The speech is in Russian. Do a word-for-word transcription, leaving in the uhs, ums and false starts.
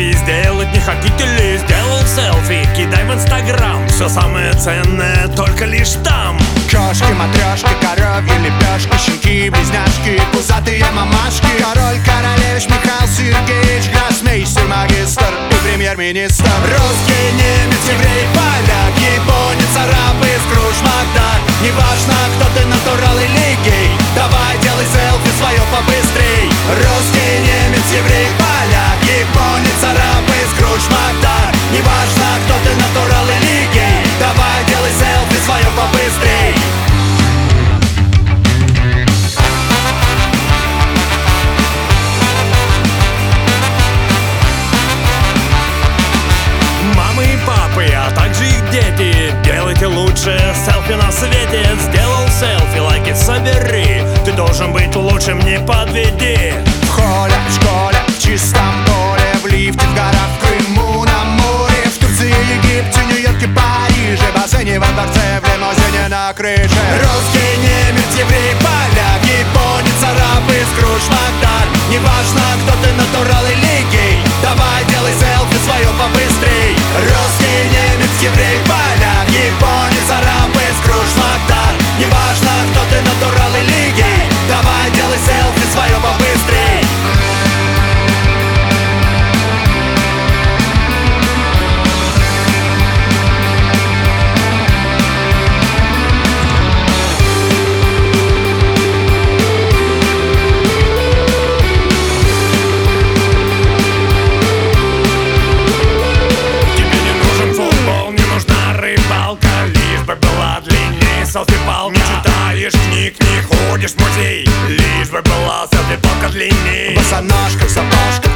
селфи сделать не хотите ли? Сделал селфи, кидай в инстаграм. Все самое ценное только лишь там. Кошки, матрешки, коровьи, лепешки, щенки, близняшки, пузатые мамашки. Король, королевич, Михаил Сергеевич, гроссмейстер, магистр и премьер-министр. Русский, немец, еврей, поляк, японец, араб и Скрудж Макдак. Неважно, кто ты, натурал или гей, давай делай селфи свое побыстрей. Русский, немец, еврей, поляк, японец, араб и Скрудж Макдак. Неважно, кто ты, натурал или гей, давай делай селфи свое побыстрей. Мамы и папы, а также их дети, делайте лучше селфи на свете. Сделал селфи, лайки собери, ты должен быть лучшим, не подведи. В холле, в школе, в чистом поле, в лифте, в горах, в Крыму, на море, в Турции, Египте, Нью-Йорке, Париже, в бассейне, во дворце, в лимузине, на крыше. Русский, немец, еврей, поляк, японец, араб и Скрудж Макдак. Неважно, кто ты, натурал или гей, давай делай селфи свое побыстрей. Русский, немец, еврей, поляк, японец, араб и Скрудж Макдак. Неважно, кто ты, натурал или гей, давай делай селфи свое побыстрей. Селфи-палка. Не читаешь книг, не ходишь в музей, лишь бы была селфи-палка длинней. В босоножках, сапожках,